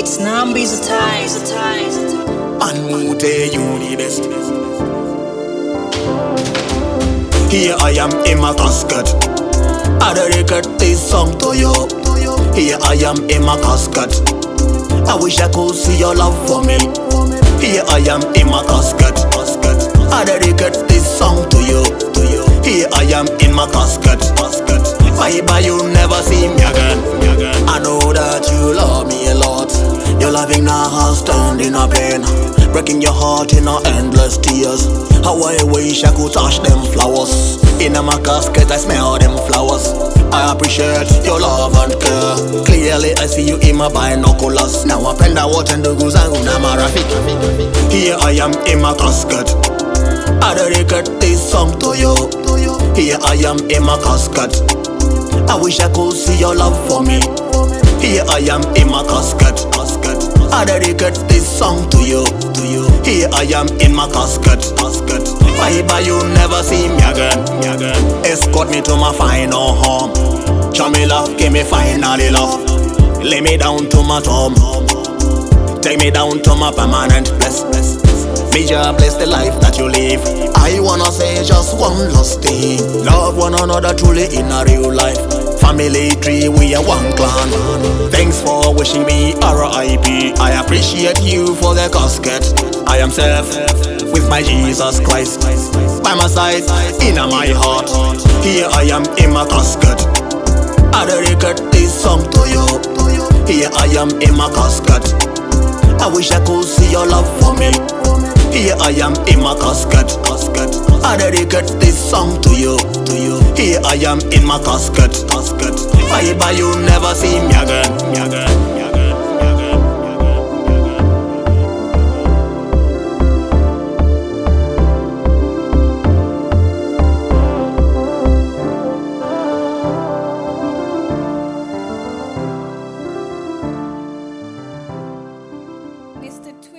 It's Nambi's time. And Mute, you the best. Here I am in my casket. I dedicate this song to you. Here I am in my casket. I wish I could see your love for me. Here I am in my casket. I dedicate this song to you. Here I am in my casket. Fiber, you never see me again. I know that you love me a lot. Your loving now has turned in a pain, breaking your heart in a endless tears. How I wish I could touch them flowers. In my casket I smell them flowers. I appreciate your love and care. Clearly I see you in my binoculars. Now I penda wote ndugu zangu na marafiki. Here I am in my casket. I dedicate this song to you. Here I am in my casket. I wish I could see your love for me. Here I am in my casket. I dedicate this song to you. Here I am in my casket. Fiber, you never see me again. Escort me to my final home. Show me love, give me finally love. Lay me down to my tomb. Take me down to my permanent place. May Jah bless the life that you live. I wanna say just one last thing. Love one another truly in a real life. Family tree, we are one clan. Thanks for wishing me R.I.P. I appreciate you for the casket. I am safe with my Jesus Christ by my side, in my heart. Here I am in my casket. I dedicate this song to you. Here I am in my casket. I wish I could see your love for me. Here I am in my casket. I dedicate this song to you. Here I am in my casket. Fiber, you never see me again. Mr.